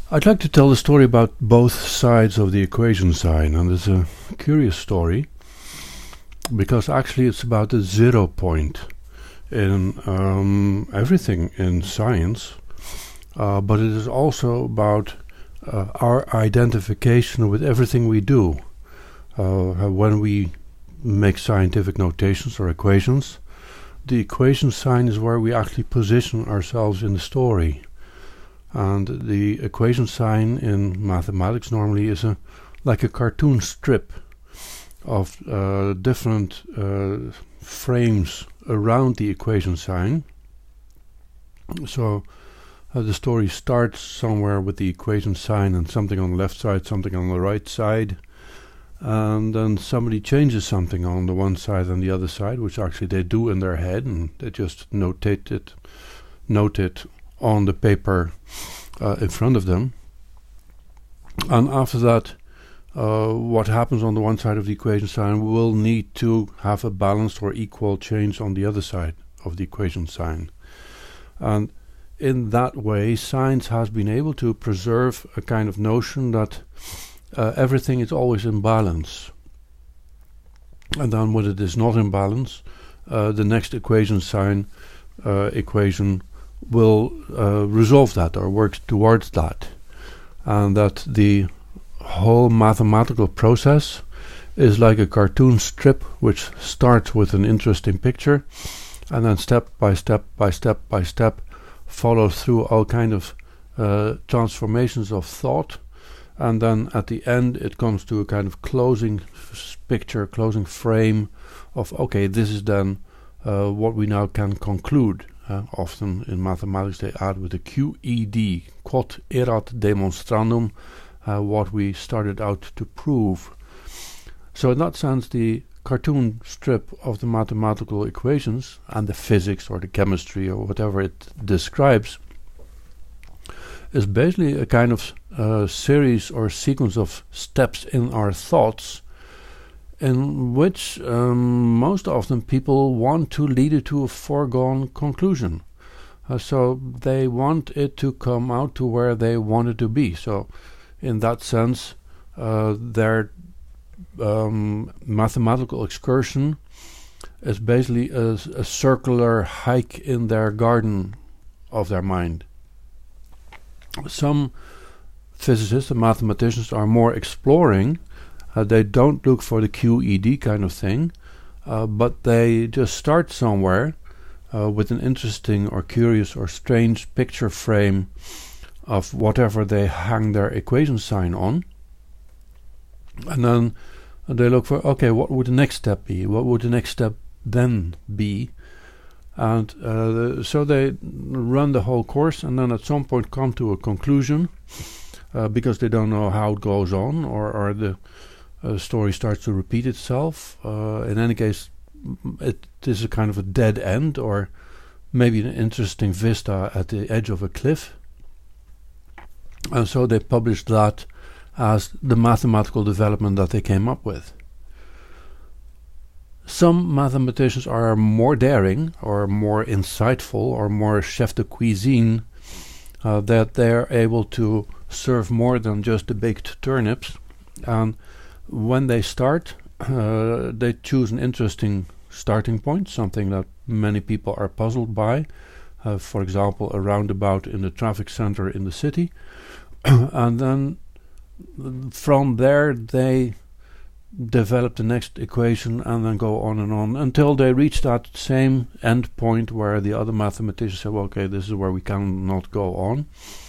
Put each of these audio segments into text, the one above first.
I'd like to tell the story about both sides of the equation sign, and it's a curious story because actually it's about the 0 point in everything in science, but it is also about our identification with everything we do. When we make scientific notations or equations, the equation sign is where we actually position ourselves in the story. And the equation sign in mathematics normally is like a cartoon strip of different frames around the equation sign. So the story starts somewhere with the equation sign and something on the left side, something on the right side, and then somebody changes something on the one side and the other side, which actually they do in their head, and they just note it on the paper in front of them. And after that, what happens on the one side of the equation sign will need to have a balanced or equal change on the other side of the equation sign. And in that way, science has been able to preserve a kind of notion that everything is always in balance. And then when it is not in balance, the next equation sign equation will resolve that or work towards that. And that the whole mathematical process is like a cartoon strip which starts with an interesting picture and then step by step by step by step follows through all kind of transformations of thought, and then at the end it comes to a kind of closing picture, closing frame of, okay, this is then what we now can conclude. Often in mathematics they add with the QED, quod erat demonstrandum, what we started out to prove. So in that sense, the cartoon strip of the mathematical equations and the physics or the chemistry or whatever it describes is basically a kind of series or sequence of steps in our thoughts, in which most often people want to lead it to a foregone conclusion. So they want it to come out to where they want it to be. So in that sense, their mathematical excursion is basically a circular hike in their garden of their mind. Some physicists and mathematicians are more exploring. They don't look for the QED kind of thing, but they just start somewhere with an interesting or curious or strange picture frame of whatever they hang their equation sign on. And then they look for, okay, what would the next step be? What would the next step then be? And so they run the whole course, and then at some point come to a conclusion because they don't know how it goes on, or the story starts to repeat itself. In any case, it is a kind of a dead end, or maybe an interesting vista at the edge of a cliff. And so they published that as the mathematical development that they came up with. Some mathematicians are more daring or more insightful or more chef de cuisine, that they're able to serve more than just the baked turnips. And when they start, they choose an interesting starting point, something that many people are puzzled by. For example, a roundabout in the traffic center in the city. And then from there they develop the next equation and then go on and on until they reach that same end point where the other mathematicians say, well, okay, this is where we cannot go on.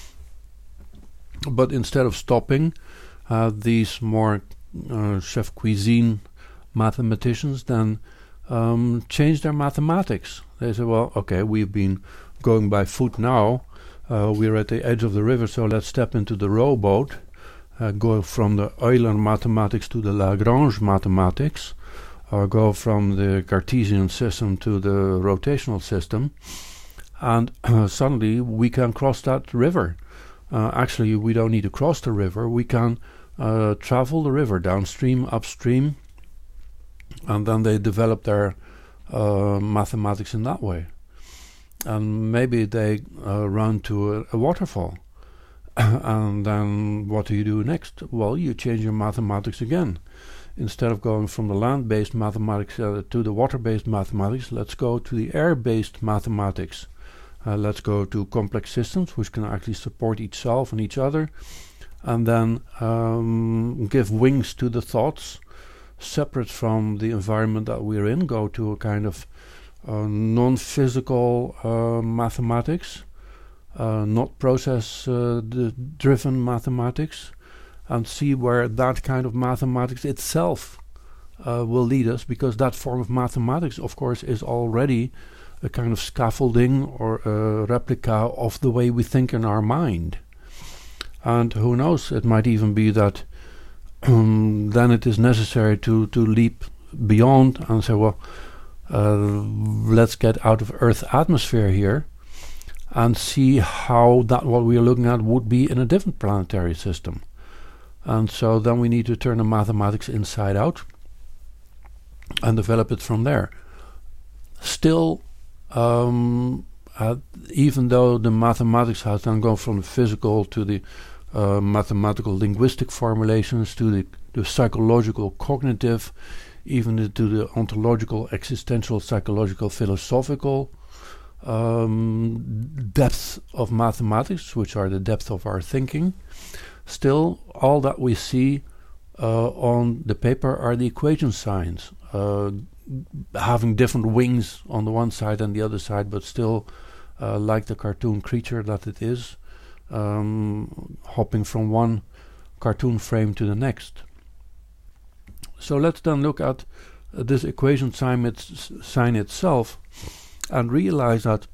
But instead of stopping, these more chef cuisine mathematicians then change their mathematics. They say, well, okay, we've been going by foot now, we're at the edge of the river, so let's step into the rowboat, go from the Euler mathematics to the Lagrange mathematics, or go from the Cartesian system to the rotational system, and suddenly we can cross that river. Actually, we don't need to cross the river, we can travel the river downstream, upstream, and then they develop their mathematics in that way. And maybe they run to a waterfall, And then what do you do next? Well, you change your mathematics again. Instead of going from the land-based mathematics to the water-based mathematics, let's go to the air-based mathematics. Let's go to complex systems, which can actually support itself and each other, and then give wings to the thoughts, separate from the environment that we're in. Go to a kind of non-physical mathematics, not process-driven mathematics, and see where that kind of mathematics itself will lead us, because that form of mathematics, of course, is already a kind of scaffolding or a replica of the way we think in our mind. And who knows, it might even be that then it is necessary to leap beyond and say, well, let's get out of Earth's atmosphere here and see how that what we are looking at would be in a different planetary system. And so then we need to turn the mathematics inside out and develop it from there. Still, even though the mathematics has then gone from the physical to the mathematical linguistic formulations to the psychological cognitive, even to the ontological, existential, psychological, philosophical depths of mathematics, which are the depth of our thinking, still all that we see on the paper are the equation signs, having different wings on the one side and the other side, but still like the cartoon creature that it is, hopping from one cartoon frame to the next. So let's then look at this equation sign itself and realize that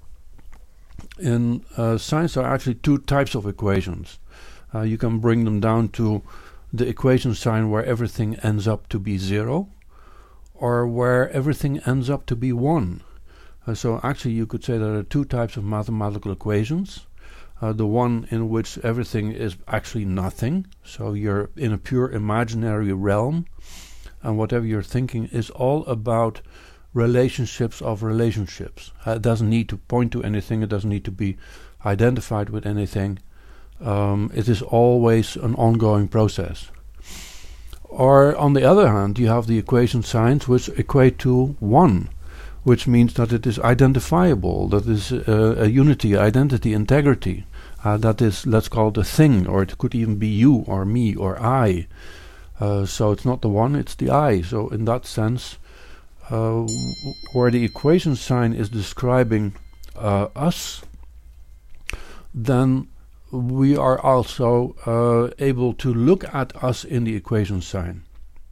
in science there are actually two types of equations. You can bring them down to the equation sign where everything ends up to be 0, or where everything ends up to be 1. So actually you could say there are two types of mathematical equations. The one in which everything is actually nothing, so you're in a pure imaginary realm, and whatever you're thinking is all about relationships of relationships. It doesn't need to point to anything, it doesn't need to be identified with anything. It is always an ongoing process. Or on the other hand, you have the equation signs which equate to 1, which means that it is identifiable, that is a unity, identity, integrity. That is, let's call it a thing, or it could even be you or me or I. So it's not the one, it's the I. So in that sense, where the equation sign is describing us, then we are also able to look at us in the equation sign.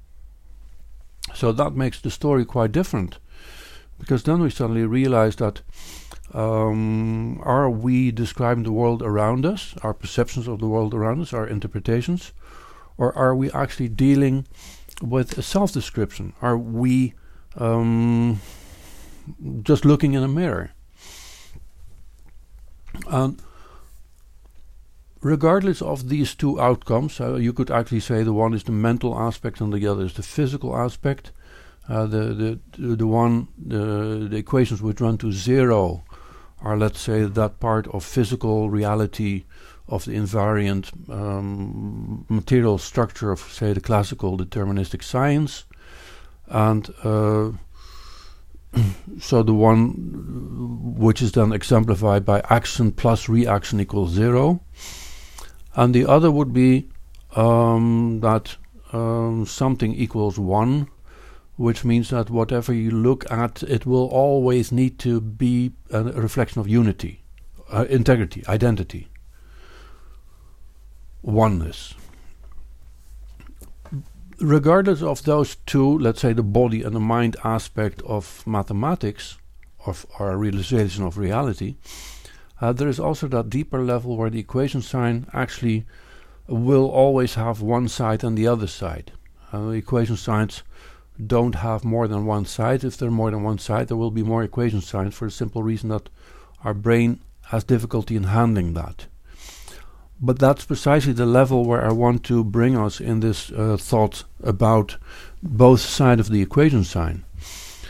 So that makes the story quite different, because then we suddenly realize that are we describing the world around us, our perceptions of the world around us, our interpretations, or are we actually dealing with a self-description? Are we just looking in a mirror? And regardless of these two outcomes, you could actually say the one is the mental aspect and the other is the physical aspect. The equations which run to 0 are, let's say, that part of physical reality of the invariant material structure of, say, the classical deterministic science, and so the one which is then exemplified by action plus reaction equals 0, and the other would be that something equals 1, which means that whatever you look at, it will always need to be a reflection of unity, integrity, identity, oneness. Regardless of those two, let's say the body and the mind aspect of mathematics, of our realization of reality, there is also that deeper level where the equation sign actually will always have one side and the other side. The equation signs don't have more than one side. If there are more than one side, there will be more equation signs, for the simple reason that our brain has difficulty in handling that. But that's precisely the level where I want to bring us in this thought about both sides of the equation sign.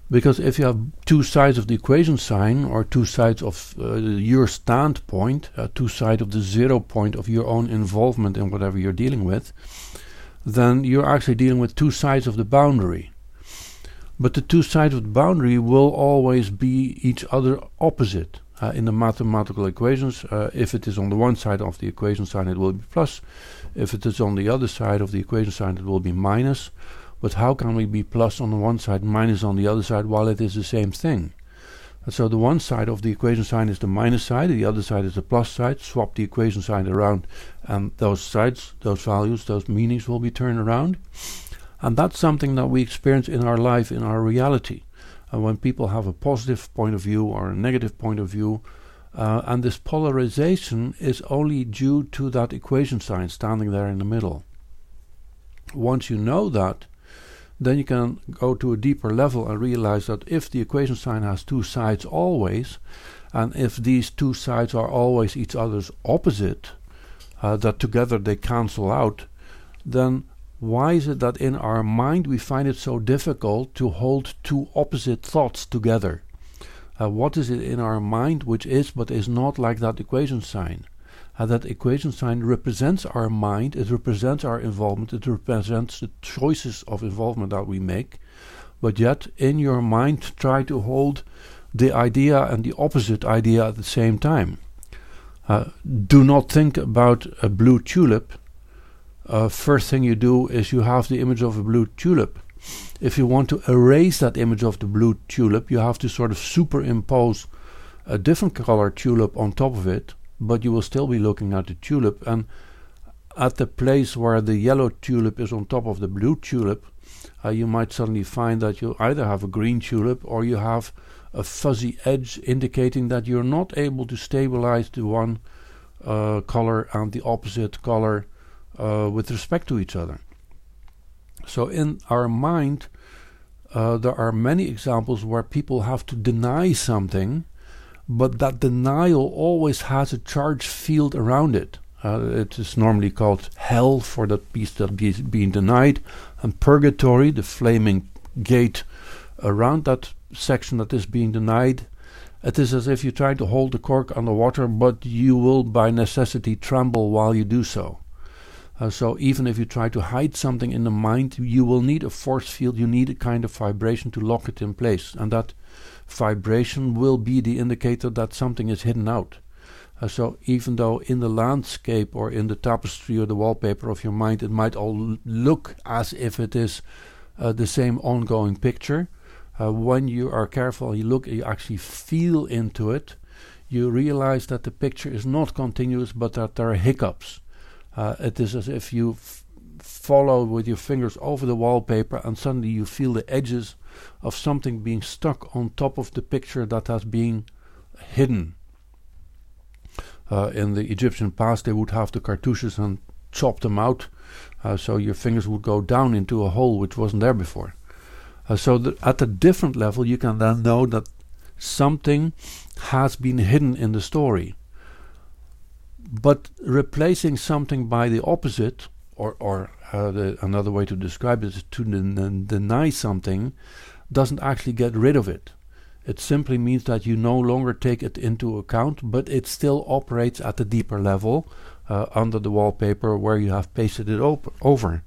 Because if you have two sides of the equation sign, or two sides of your standpoint, two sides of the 0 point of your own involvement in whatever you're dealing with, then you're actually dealing with two sides of the boundary. But the two sides of the boundary will always be each other opposite. In the mathematical equations, if it is on the one side of the equation sign, it will be plus. If it is on the other side of the equation sign, it will be minus. But how can we be plus on the one side, minus on the other side, while it is the same thing? And so the one side of the equation sign is the minus side, the other side is the plus side. Swap the equation sign around, and those sides, those values, those meanings will be turned around. And that's something that we experience in our life, in our reality. When people have a positive point of view or a negative point of view, and this polarization is only due to that equation sign standing there in the middle. Once you know that, then you can go to a deeper level and realize that if the equation sign has two sides always, and if these two sides are always each other's opposite, that together they cancel out, then why is it that in our mind we find it so difficult to hold two opposite thoughts together? What is it in our mind which is but is not like that equation sign? That equation sign represents our mind, it represents our involvement, it represents the choices of involvement that we make, but yet in your mind try to hold the idea and the opposite idea at the same time. Do not think about a blue tulip. First thing you do is you have the image of a blue tulip. If you want to erase that image of the blue tulip, you have to sort of superimpose a different color tulip on top of it, but you will still be looking at the tulip, and at the place where the yellow tulip is on top of the blue tulip, you might suddenly find that you either have a green tulip or you have a fuzzy edge indicating that you're not able to stabilize the one color and the opposite color with respect to each other. So in our mind, there are many examples where people have to deny something, but that denial always has a charged field around it. It is normally called hell for that piece that is being denied, and purgatory, the flaming gate around that section that is being denied. It is as if you try to hold the cork underwater, but you will by necessity tremble while you do so. So even if you try to hide something in the mind, you will need a force field, you need a kind of vibration to lock it in place, and that vibration will be the indicator that something is hidden out. So even though in the landscape or in the tapestry or the wallpaper of your mind it might all look as if it is the same ongoing picture, when you are careful, you look, you actually feel into it, you realize that the picture is not continuous, but that there are hiccups. It is as if you follow with your fingers over the wallpaper and suddenly you feel the edges of something being stuck on top of the picture that has been hidden. In the Egyptian past they would have the cartouches and chop them out, so your fingers would go down into a hole which wasn't there before. So at a different level you can then know that something has been hidden in the story. But replacing something by the opposite, or another way to describe it is to deny something, doesn't actually get rid of it. It simply means that you no longer take it into account, but it still operates at a deeper level under the wallpaper where you have pasted it over.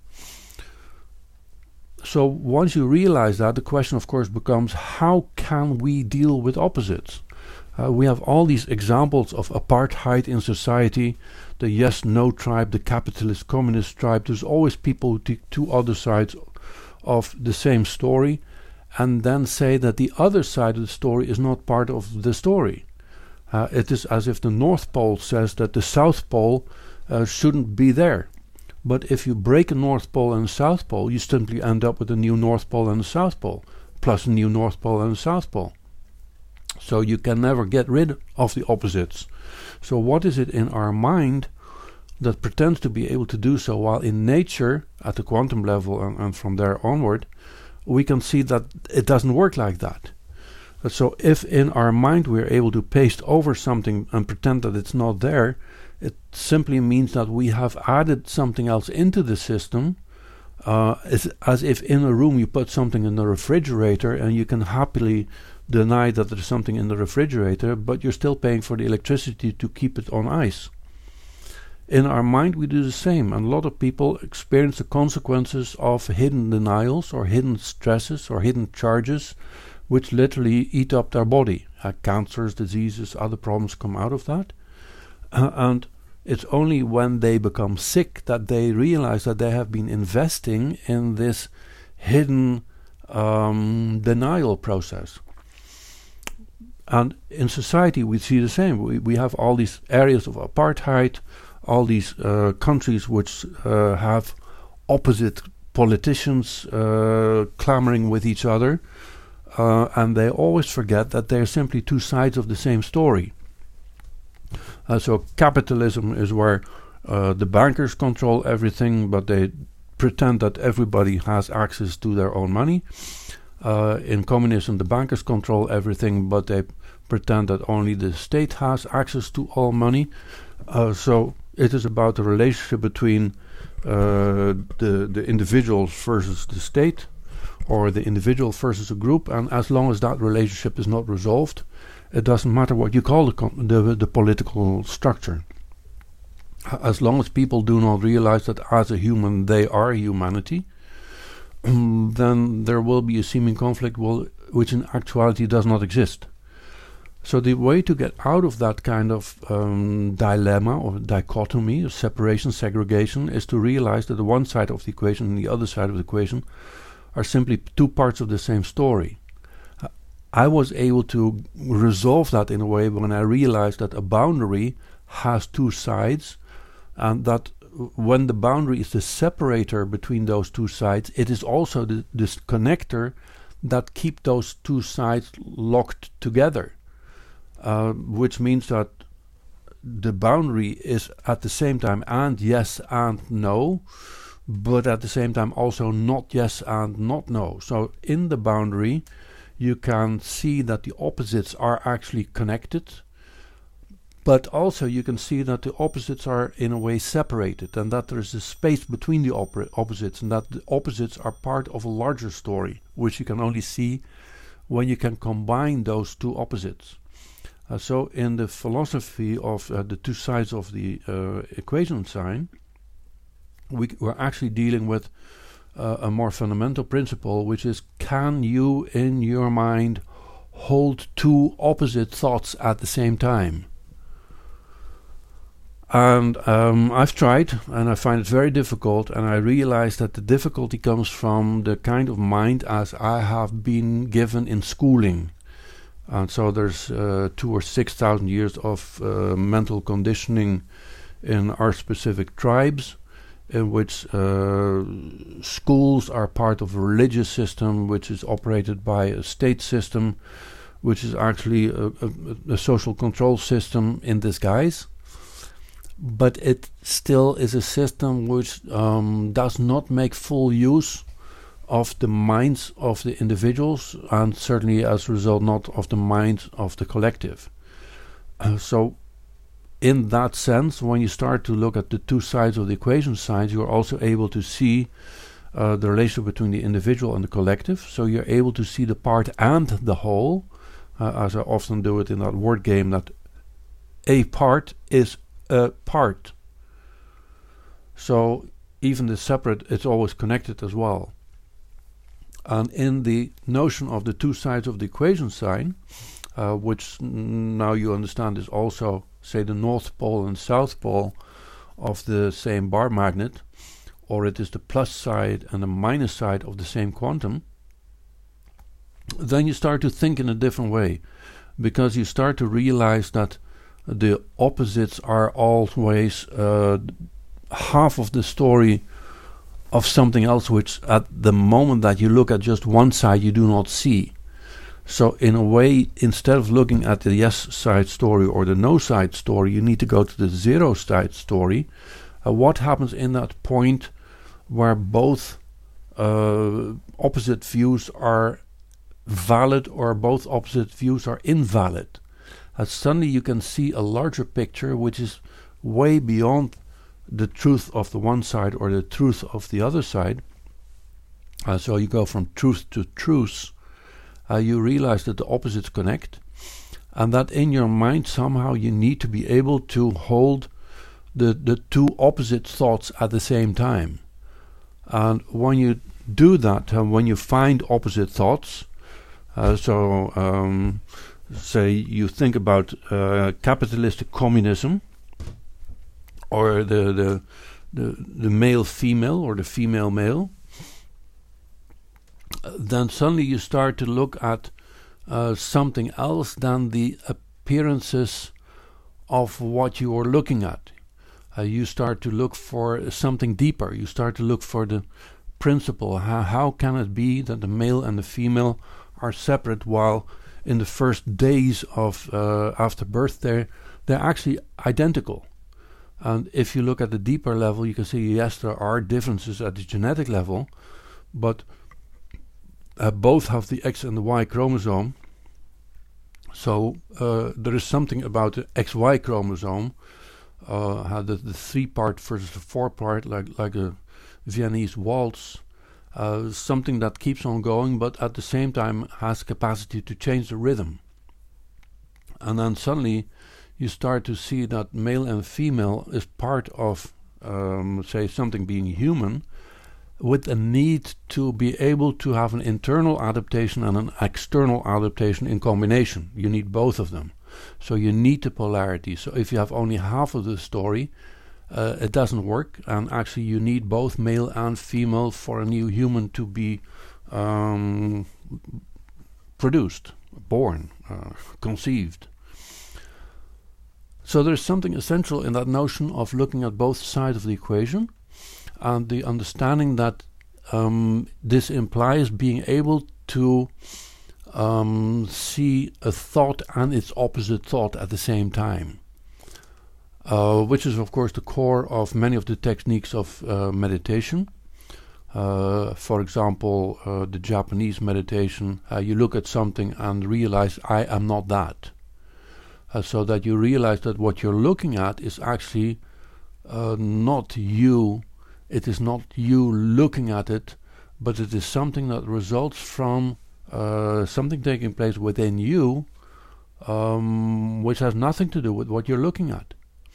So once you realize that, the question of course becomes, how can we deal with opposites? We have all these examples of apartheid in society, the yes-no tribe, the capitalist communist tribe. There's always people who take two other sides of the same story and then say that the other side of the story is not part of the story. It is as if the North Pole says that the South Pole shouldn't be there. But if you break a North Pole and a South Pole, you simply end up with a new North Pole and a South Pole, plus a new North Pole and a South Pole. So you can never get rid of the opposites. So what is it in our mind that pretends to be able to do so, while in nature, at the quantum level and from there onward, we can see that it doesn't work like that. So if in our mind we're able to paste over something and pretend that it's not there, it simply means that we have added something else into the system It's as if in a room you put something in the refrigerator and you can happily deny that there's something in the refrigerator, but you're still paying for the electricity to keep it on ice. In our mind we do the same, and a lot of people experience the consequences of hidden denials or hidden stresses or hidden charges which literally eat up their body. Cancers, diseases, other problems come out of that. And it's only when they become sick that they realize that they have been investing in this hidden denial process. And in society we see the same. We have all these areas of apartheid, all these countries which have opposite politicians clamoring with each other, and they always forget that they're simply two sides of the same story. So capitalism is where the bankers control everything, but they pretend that everybody has access to their own money. In communism, the bankers control everything, but they pretend that only the state has access to all money. So it is about the relationship between the individuals versus the state, or the individual versus a group, and as long as that relationship is not resolved, it doesn't matter what you call the political structure. As long as people do not realize that as a human they are humanity, then there will be a seeming conflict which in actuality does not exist. So the way to get out of that kind of dilemma or dichotomy of separation, segregation, is to realize that the one side of the equation and the other side of the equation are simply two parts of the same story. I was able to resolve that in a way when I realized that a boundary has two sides, and that when the boundary is the separator between those two sides, it is also this connector that keep those two sides locked together, which means that the boundary is at the same time and yes and no, but at the same time also not yes and not no. So in the boundary you can see that the opposites are actually connected, but also you can see that the opposites are in a way separated, and that there is a space between the opposites, and that the opposites are part of a larger story, which you can only see when you can combine those two opposites. So in the philosophy of the two sides of the equation sign, we're actually dealing with a more fundamental principle, which is, can you in your mind hold two opposite thoughts at the same time? And I've tried, and I find it very difficult, and I realize that the difficulty comes from the kind of mind as I have been given in schooling. And so there's 2,000 or 6,000 years of mental conditioning in our specific tribes, in which schools are part of a religious system which is operated by a state system, which is actually a social control system in disguise. But it still is a system which does not make full use of the minds of the individuals, and certainly as a result not of the minds of the collective. So in that sense, when you start to look at the two sides of the equation signs, you're also able to see the relationship between the individual and the collective. So you're able to see the part and the whole, as I often do it in that word game, that a part is a part. So even the separate, it's always connected as well. And in the notion of the two sides of the equation sign, which now you understand is also, say, the North Pole and South Pole of the same bar magnet, or it is the plus side and the minus side of the same quantum, then you start to think in a different way, because you start to realize that the opposites are always half of the story of something else, which at the moment that you look at just one side you do not see. So in a way, instead of looking at the yes side story or the no side story, you need to go to the zero side story. What happens in that point where both opposite views are valid or both opposite views are invalid? Suddenly you can see a larger picture which is way beyond the truth of the one side or the truth of the other side, So you go from truth to truth. You realize that the opposites connect, and that in your mind somehow you need to be able to hold the two opposite thoughts at the same time. And when you do that, and when you find opposite thoughts, say you think about capitalistic communism, or the male-female or the female-male, then suddenly you start to look at something else than the appearances of what you are looking at. You start to look for something deeper. You start to look for the principle. How can it be that the male and the female are separate, while in the first days of after birth they're actually identical? And if you look at the deeper level, you can see, yes, there are differences at the genetic level, but both have the X and the Y chromosome. So there is something about the XY chromosome, the 3-part versus the 4-part, like a Viennese waltz, something that keeps on going, but at the same time has capacity to change the rhythm. And then suddenly you start to see that male and female is part of, say, something being human, with a need to be able to have an internal adaptation and an external adaptation in combination. You need both of them. So you need the polarity. So if you have only half of the story, it doesn't work, and actually you need both male and female for a new human to be produced, born, conceived. So there's something essential in that notion of looking at both sides of the equation, and the understanding that this implies being able to see a thought and its opposite thought at the same time, which is of course the core of many of the techniques of meditation. For example, the Japanese meditation, you look at something and realize, I am not that. So that you realize that what you're looking at is actually not you. It is not you looking at it, but it is something that results from something taking place within you, which has nothing to do with what you're looking at.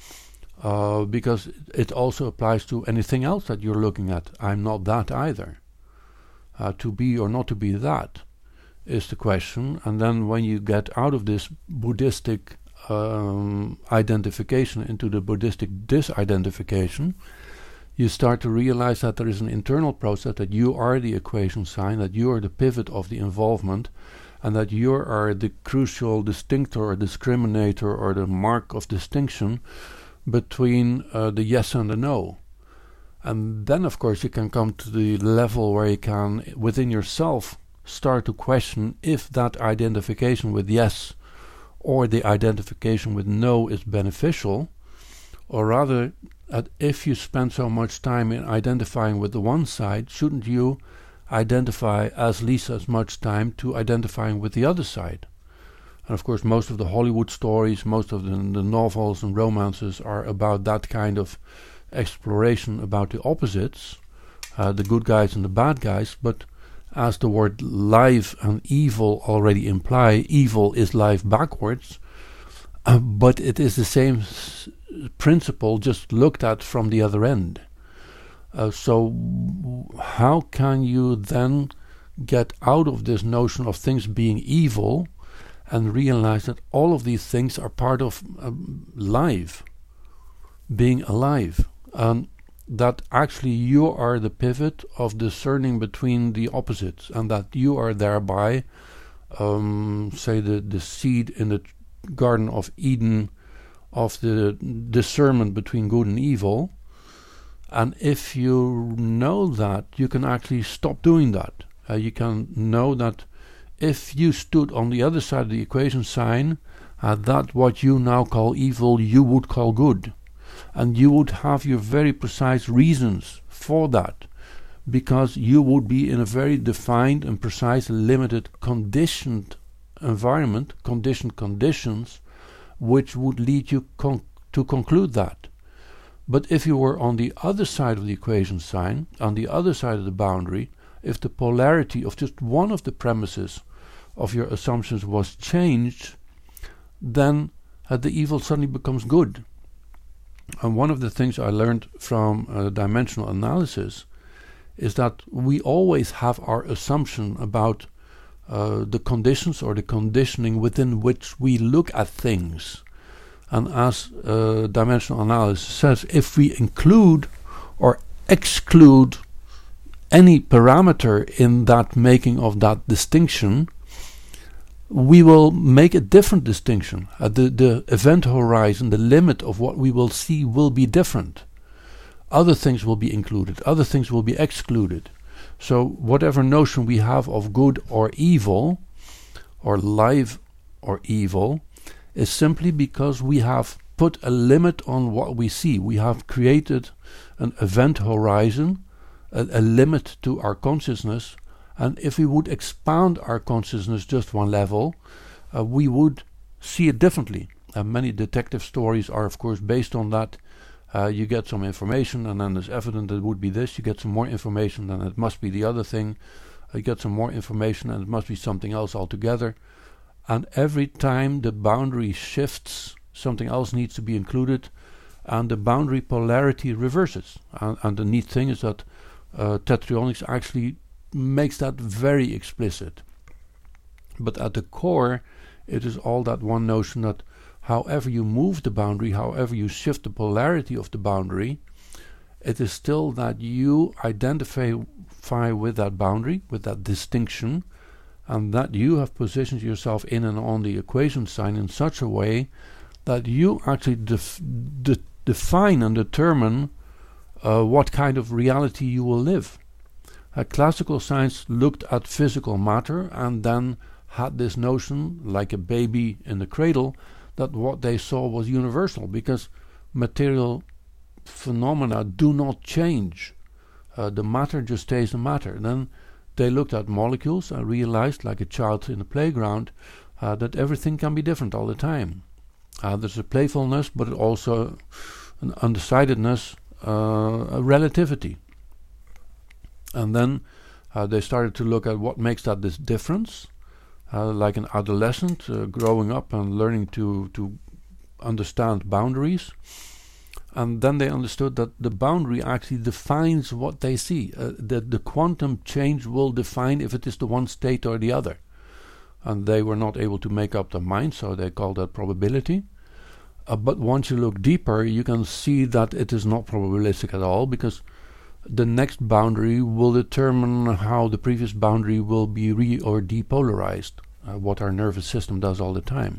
Because it also applies to anything else that you're looking at. I'm not that either. To be or not to be that is the question. And then when you get out of this Buddhistic identification into the Buddhistic disidentification, you start to realize that there is an internal process, that you are the equation sign, that you are the pivot of the involvement, and that you are the crucial distinctor or discriminator or the mark of distinction between the yes and the no. And then of course you can come to the level where you can within yourself start to question if that identification with yes or the identification with no is beneficial, or rather that if you spend so much time in identifying with the one side, shouldn't you identify at least as much time to identifying with the other side? And of course most of the Hollywood stories, most of the novels and romances are about that kind of exploration about the opposites, the good guys and the bad guys. But as the word life and evil already imply, evil is life backwards, but it is the same principle, just looked at from the other end. So how can you then get out of this notion of things being evil and realize that all of these things are part of life, being alive, and that actually you are the pivot of discerning between the opposites, and that you are thereby, say, the seed in the Garden of Eden of the discernment between good and evil. And if you know that, you can actually stop doing that. You can know that if you stood on the other side of the equation sign, that what you now call evil, you would call good. And you would have your very precise reasons for that, because you would be in a very defined and precise, limited, conditioned environment, conditioned conditions, which would lead you to conclude that. But if you were on the other side of the equation sign, on the other side of the boundary, if the polarity of just one of the premises of your assumptions was changed, then the evil suddenly becomes good. And one of the things I learned from dimensional analysis is that we always have our assumption about the conditions or the conditioning within which we look at things. And as dimensional analysis says, if we include or exclude any parameter in that making of that distinction, we will make a different distinction. The event horizon, the limit of what we will see, will be different. Other things will be included, other things will be excluded. So whatever notion we have of good or evil, or live or evil, is simply because we have put a limit on what we see. We have created an event horizon, a limit to our consciousness, and if we would expand our consciousness just one level, we would see it differently. Many detective stories are of course based on that. You get some information and then it's evident that it would be this. You get some more information and it must be the other thing. You get some more information and it must be something else altogether. And every time the boundary shifts, something else needs to be included, and the boundary polarity reverses. And the neat thing is that Tetronics actually makes that very explicit. But at the core, it is all that one notion that however you move the boundary, however you shift the polarity of the boundary, it is still that you identify with that boundary, with that distinction, and that you have positioned yourself in and on the equation sign in such a way that you actually define and determine what kind of reality you will live. Classical science looked at physical matter and then had this notion, like a baby in the cradle, that what they saw was universal, because material phenomena do not change. The matter just stays the matter. Then they looked at molecules and realized, like a child in a playground, that everything can be different all the time. There's a playfulness, but also an undecidedness, a relativity. And then they started to look at what makes that this difference. Like an adolescent growing up and learning to understand boundaries. And then they understood that the boundary actually defines what they see. That the quantum change will define if it is the one state or the other. And they were not able to make up their mind, so they called that probability. But once you look deeper, you can see that it is not probabilistic at all, because the next boundary will determine how the previous boundary will be re- or depolarized, what our nervous system does all the time.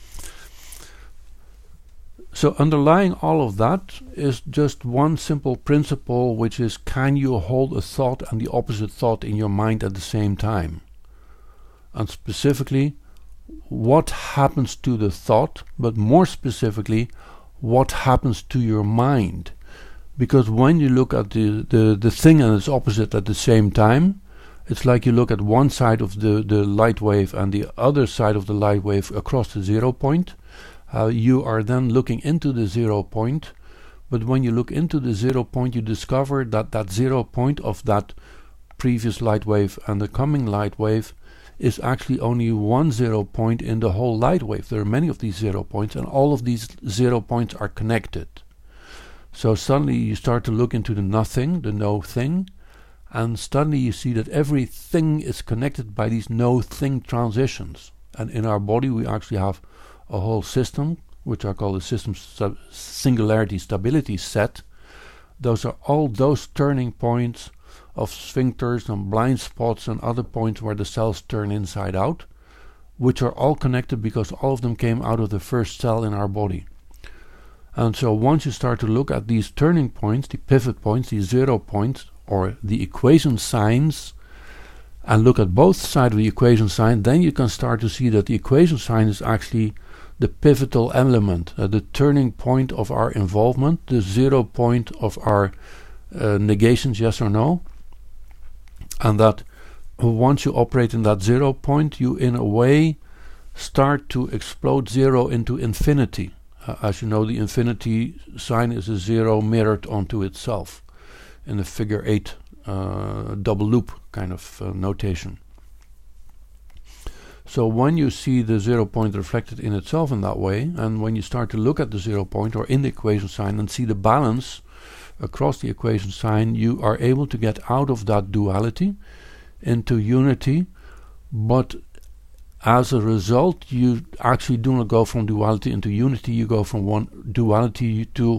So underlying all of that is just one simple principle, which is, can you hold a thought and the opposite thought in your mind at the same time? And specifically, what happens to the thought, but more specifically, what happens to your mind? Because when you look at the thing and its opposite at the same time, it's like you look at one side of the light wave and the other side of the light wave across the 0 point. You are then looking into the 0 point, but when you look into the 0 point, you discover that that 0 point of that previous light wave and the coming light wave is actually only one 0 point in the whole light wave. There are many of these 0 points, and all of these 0 points are connected. So suddenly you start to look into the nothing, the no thing, and suddenly you see that everything is connected by these no thing transitions. And in our body we actually have a whole system, which I call the system singularity stability set. Those are all those turning points of sphincters and blind spots and other points where the cells turn inside out, which are all connected because all of them came out of the first cell in our body. And so once you start to look at these turning points, the pivot points, these 0 points, or the equation signs, and look at both sides of the equation sign, then you can start to see that the equation sign is actually the pivotal element, the turning point of our involvement, the 0 point of our negations, yes or no. And that once you operate in that 0 point, you in a way start to explode 0 into infinity. As you know, the infinity sign is a 0 mirrored onto itself in the figure 8 double loop kind of notation. So when you see the 0 point reflected in itself in that way, and when you start to look at the 0 point or in the equation sign and see the balance across the equation sign, you are able to get out of that duality into unity, but as a result you actually do not go from duality into unity, you go from one duality to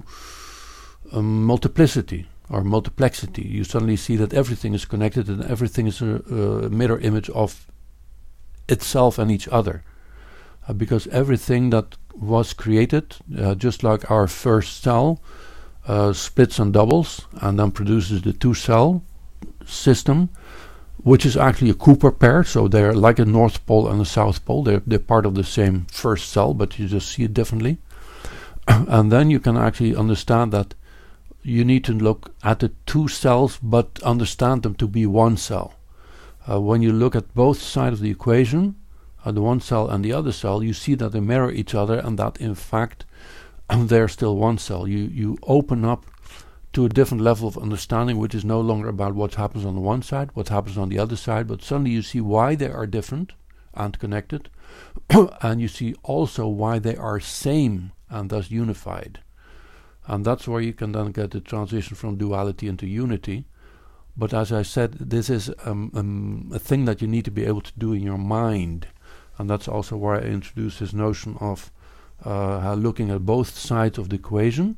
multiplicity or multiplexity. You suddenly see that everything is connected and everything is a mirror image of itself and each other, because everything that was created, just like our first cell splits and doubles and then produces the two cell system, which is actually a Cooper pair, so they're like a North Pole and a South Pole. They're part of the same first cell, but you just see it differently. And then you can actually understand that you need to look at the two cells but understand them to be one cell. When you look at both sides of the equation, the one cell and the other cell, you see that they mirror each other and that in fact they're still one cell. You open up to a different level of understanding, which is no longer about what happens on the one side, what happens on the other side, but suddenly you see why they are different and connected, and you see also why they are same and thus unified. And that's where you can then get the transition from duality into unity. But as I said, this is a thing that you need to be able to do in your mind, and that's also why I introduced this notion of looking at both sides of the equation,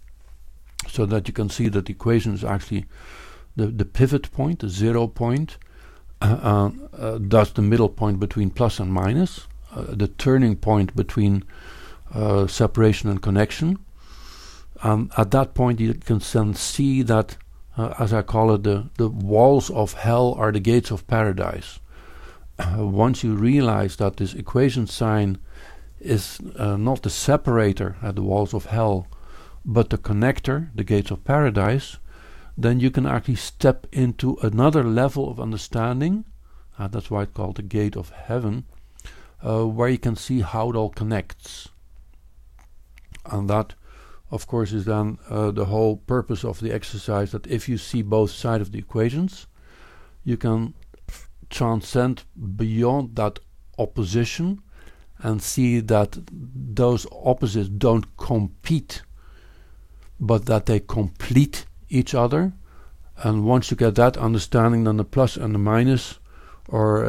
so that you can see that the equation is actually the pivot point, the 0 point, thus the middle point between plus and minus, the turning point between separation and connection. At that point you can then see that, as I call it, the walls of hell are the gates of paradise. Once you realize that this equation sign is not the separator at the walls of hell, but the connector, the gates of paradise, then you can actually step into another level of understanding, that's why it's called the gate of heaven, where you can see how it all connects. And that, of course, is then the whole purpose of the exercise, that if you see both sides of the equations, you can transcend beyond that opposition and see that those opposites don't compete, but that they complete each other. And once you get that understanding, then the plus and the minus, or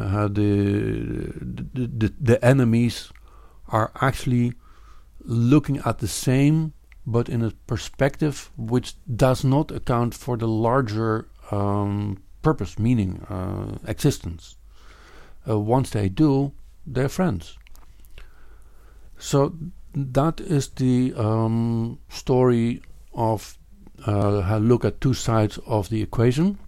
the enemies, are actually looking at the same, but in a perspective which does not account for the larger purpose, meaning, existence. Once they do, they're friends. So that is the story of look at two sides of the equation,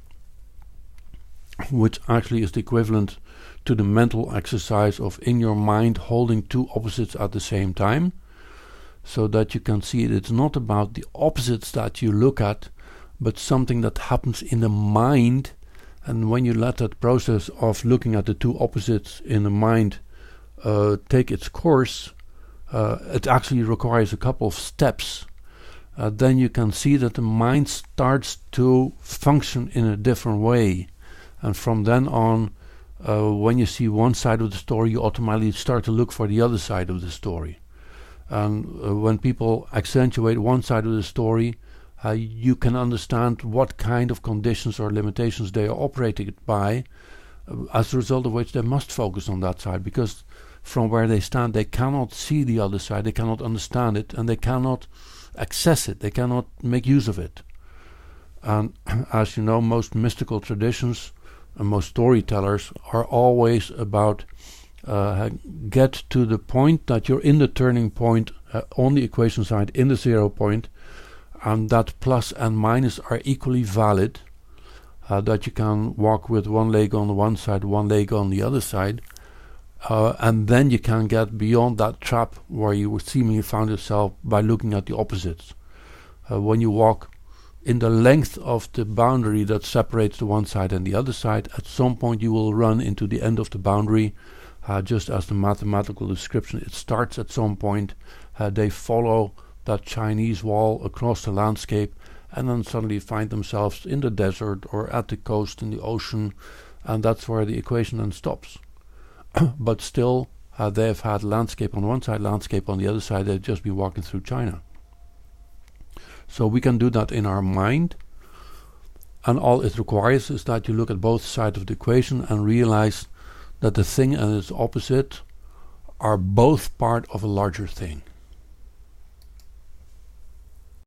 which actually is the equivalent to the mental exercise of in your mind holding two opposites at the same time, so that you can see it's not about the opposites that you look at, but something that happens in the mind. And when you let that process of looking at the two opposites in the mind take its course, it actually requires a couple of steps. Then you can see that the mind starts to function in a different way. And from then on, when you see one side of the story, you automatically start to look for the other side of the story. And when people accentuate one side of the story, you can understand what kind of conditions or limitations they are operating by, as a result of which they must focus on that side, because from where they stand they cannot see the other side, they cannot understand it, and they cannot access it, they cannot make use of it. And as you know, most mystical traditions and most storytellers are always about get to the point that you're in the turning point on the equation side, in the 0 point, and that plus and minus are equally valid, that you can walk with one leg on the one side, one leg on the other side, and then you can get beyond that trap where you seemingly found yourself by looking at the opposites. When you walk in the length of the boundary that separates the one side and the other side, at some point you will run into the end of the boundary, just as the mathematical description, it starts at some point, they follow that Chinese wall across the landscape, and then suddenly find themselves in the desert or at the coast in the ocean, and that's where the equation then stops. But still, they've had landscape on one side, landscape on the other side. They've just been walking through China. So we can do that in our mind, and all it requires is that you look at both sides of the equation and realize that the thing and its opposite are both part of a larger thing.